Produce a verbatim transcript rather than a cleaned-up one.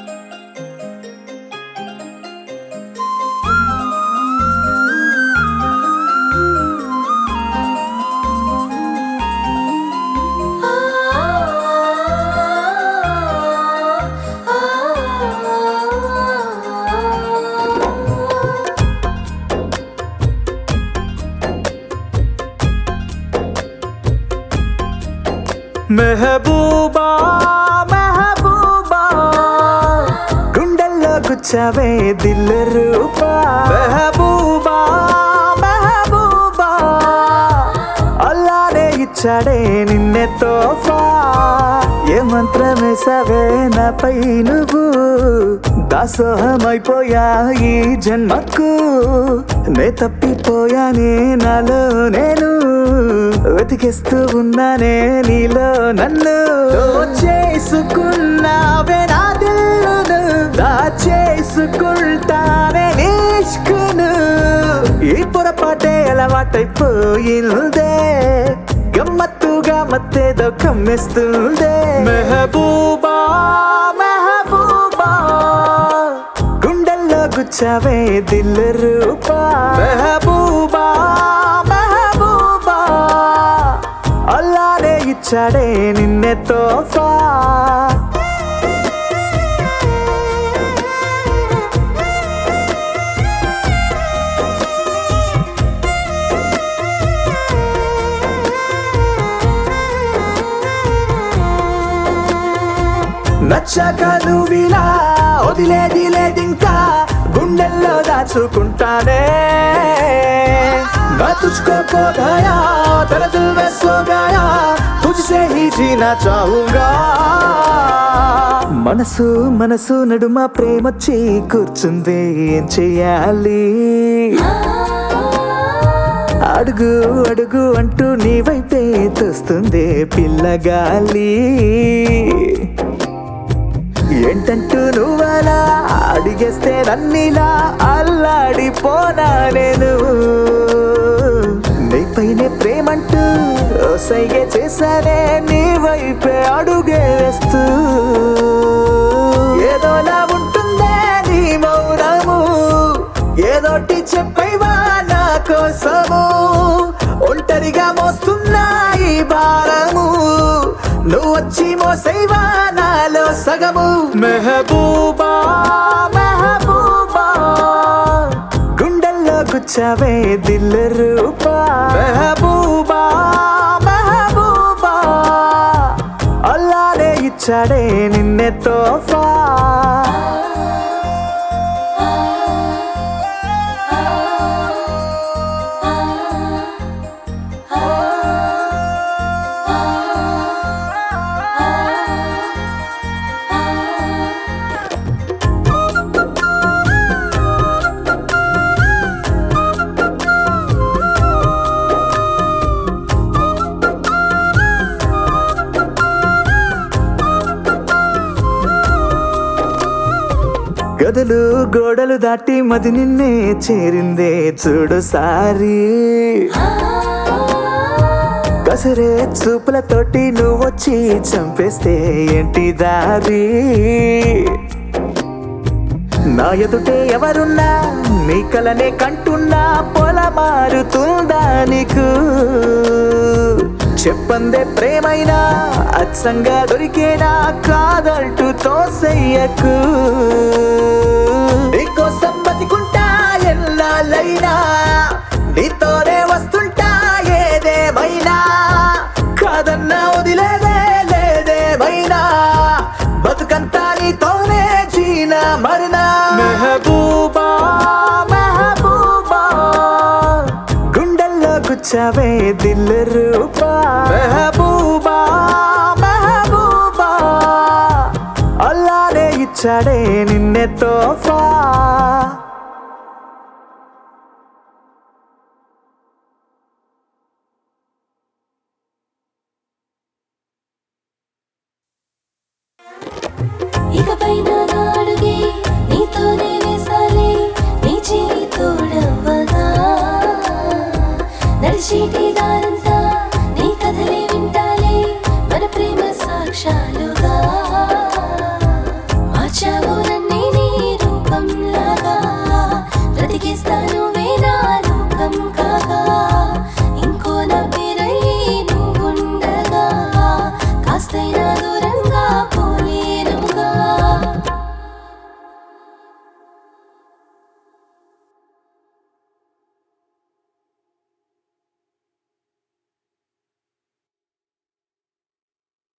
మెహబూబా మెహబూబా గుండెల్లో గుచ్చావే దిల్ రూపా మెహబూబా మెహబూబా అల్లానే ఇచ్చాడే నిన్నే తోఫా ఏ మంత్రమేసావే నాపై నువ్వు దాసోహమైపోయా ఈ జన్మకు నే తప్పిపోయానే నాలో నేను వెతికిస్తూ ఉన్నానే నీలో నన్ను చేసుకున్నావే నా దిల్లును దాచేసుకుంటానే నీష్కును ఈ పొరపాటే అలవాటైపోయిందే గమ్మత్తుగా మత్తేదో కమ్మేస్తుందే మెహబూబా మెహబూబా గుండెల్లో గుచ్చావే దిల్ రూపా మెహబూబా మెహబూబా అల్లానే ఇచ్చాడే నిన్నే తోఫా నచ్చాక నువ్విలా వదిలేది లేదింకా గుండెల్లో దాచుకుంటానే मैं तुझको खो गया तेरे दिल में सो गया तुझसे ही जीना चाहूंगा మనసు మనసు నడుమ ప్రేమొచ్చి కూర్చుంది ఏం చెయ్యాలి అడుగు అడుగు అంటూ నీ వైపే తోస్తుంది పిల్లగాలి ఏంటంటూ నువ్వలా అడిగేస్తే నన్నిలా అల్లాడిపోనా నేను నీపైనే ప్రేమంటూ సైగే చేశానే నీ వైపే అడుగే వేస్తూ ఏదోలా ఉంటుందే నీ మౌనము ఏదోటి చెప్పైవా నా కోసము ఒంటరిగా మోస్తున్నా ఈ భారము నువ్వు వచ్చి మోసైవా నాలో సగము మెహబూబా మెహబూబా గుండెల్లో గుచ్చావే దిల్ రూపా మెహబూబా మెహబూబా అల్లానే ఇచ్చాడే నిన్నే తోఫా గదులు గోడలు దాటి మది నిన్నే చేరిందే చూడు సారి కసరే చూపులతోటి నువ్వొచ్చి చంపేస్తే ఏంటి దారి నా ఎదుటే ఎవరున్నా నీ కలనే కంటున్నా పొల మారుతుందా నీకు చెప్పందే ప్రేమైనా అచ్చంగా దొరికేనా కాదంటూ తోసెయ్యకు నీకోసం బతికుంటా ఎల్లాలైనా నీతోనే వస్తుంటా ఏదేమైనా కాదన్నా వదిలేదే లేదేమైనా బతుకంతా నీతోనే జీనా మరనా మెహబూబా మెహబూబా గుండెల్లో గుచ్చావే దిల్ రూపా మెహబూబా మెహబూబా అల్లానే ఇచ్చాడే నిన్నే తోఫా ఇకపైన నాడుగే నీతోనే వేసాలి నీ చేయి తోడవ్వగా నడిచేటి దారంతా నీ కథలే వింటాలే మన ప్రేమ సాక్షాత్